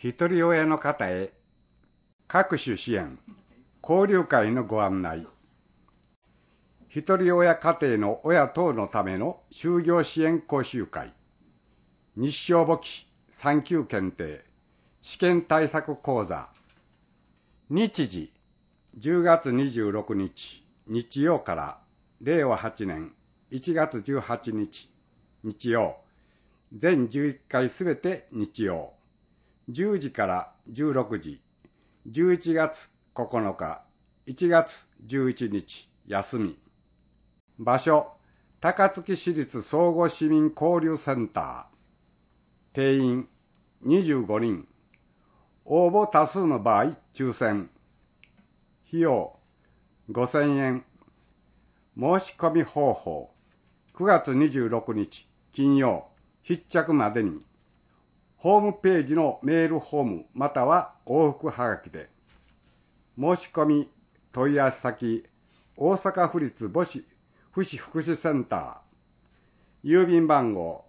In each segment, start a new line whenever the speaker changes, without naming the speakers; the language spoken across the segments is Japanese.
ひとり親の方へ各種支援交流会のご案内。ひとり親家庭の親等のための就業支援講習会、日照簿記3級検定試験対策講座。日時10月26日日曜から令和8年1月18日日曜、全11回すべて日曜、10時から16時、11月9日、1月11日休み。場所、高槻市立総合市民交流センター。定員25人。応募多数の場合抽選。費用5000円。申し込み方法、9月26日金曜必着までにホームページのメールフォームまたは往復はがきで。申し込み問い合わせ先、大阪府立母子福祉センター、郵便番号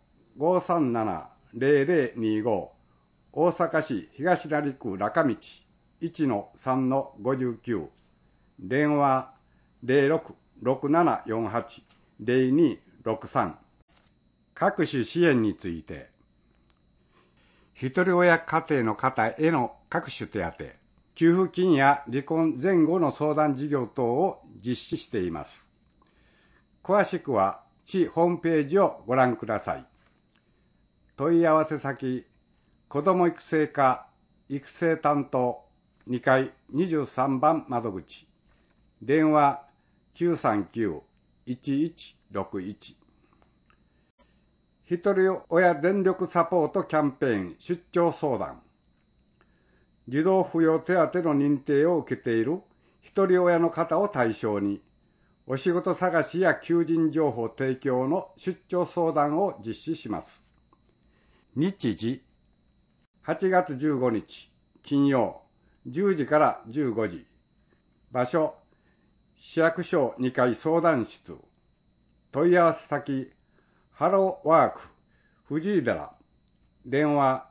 537-0025、 大阪市東成区中道 1-3-59、 電話 06-6748-0263。 各種支援について、ひとり親家庭の方への各種手当、給付金や離婚前後の相談事業等を実施しています。詳しくは市ホームページをご覧ください。問い合わせ先、子ども育成課育成担当2階23番窓口、電話 939-1161。 ひとり親全力サポートキャンペーン出張相談。児童扶養手当の認定を受けているひとり親の方を対象に、お仕事探しや求人情報提供の出張相談を実施します。日時8月15日金曜10時から15時。場所、市役所2階相談室。問い合わせ先、ハローワーク藤井寺、電話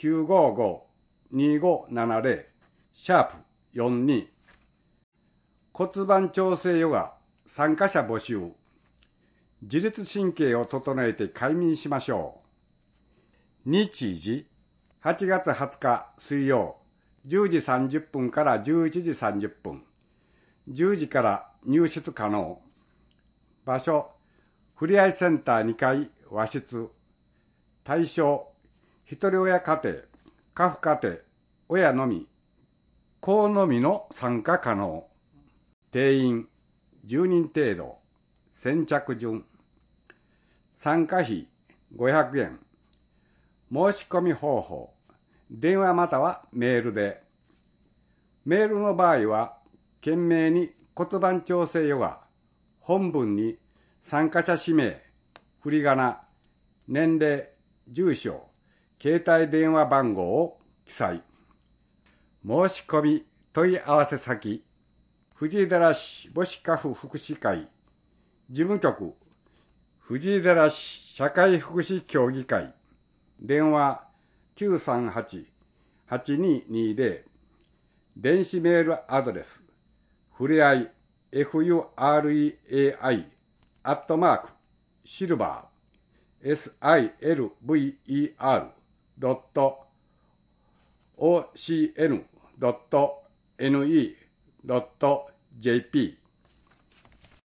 955-2570 #42。 骨盤調整ヨガ参加者募集。自律神経を整えて快眠しましょう。日時8月20日水曜10時30分から11時30分。10時から入室可能。場所、ふれあいセンター2階和室。対象、ひとり親家庭、家父家庭、親のみ、子のみの参加可能。定員10人程度。先着順。参加費500円。申し込み方法、電話またはメールで。メールの場合は懸命に骨盤調整ヨガ、本文に参加者氏名、振り仮名、年齢、住所、携帯電話番号を記載。申し込み問い合わせ先、藤井寺市母子家父福祉会事務局、藤井寺市社会福祉協議会、電話 938-8220。 電子メールアドレス、ふれあい fureai silver.ocn.ne.jp